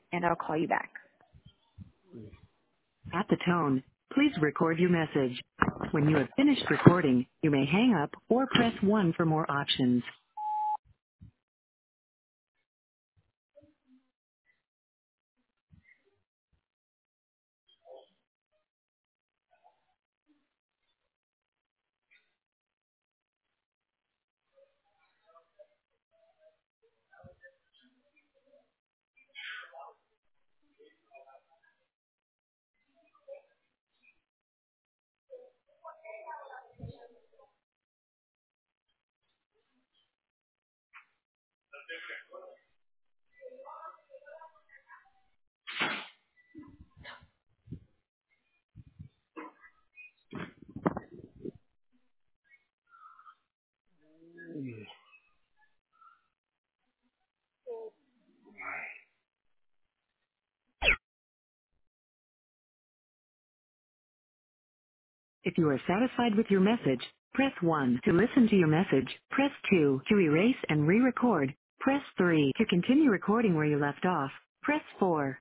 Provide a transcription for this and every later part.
and I'll call you back. At the tone, please record your message. When you have finished recording, you may hang up or press 1 for more options. If you are satisfied with your message, press 1 to listen to your message. Press 2 to erase and re-record. Press 3 to continue recording where you left off. Press 4.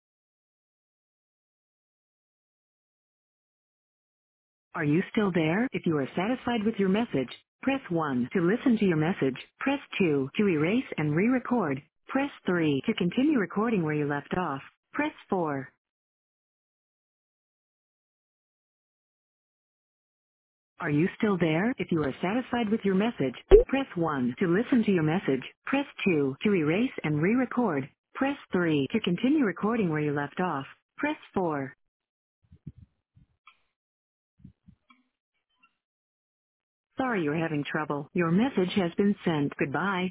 Are you still there? If you are satisfied with your message, press 1 to listen to your message. Press 2 to erase and re-record. Press 3 to continue recording where you left off. Press 4. Are you still there? If you are satisfied with your message, press 1 to listen to your message. Press 2 to erase and re-record. Press 3 to continue recording where you left off. Press 4. Sorry you're having trouble. Your message has been sent. Goodbye.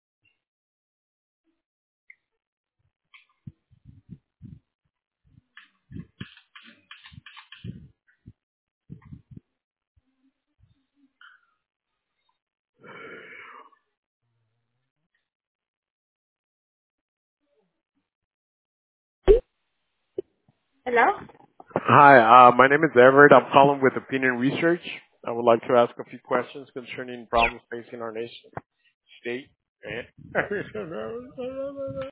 Hello? Hi, my name is Everett. I'm calling with Opinion Research. I would like to ask a few questions concerning problems facing our nation, state, and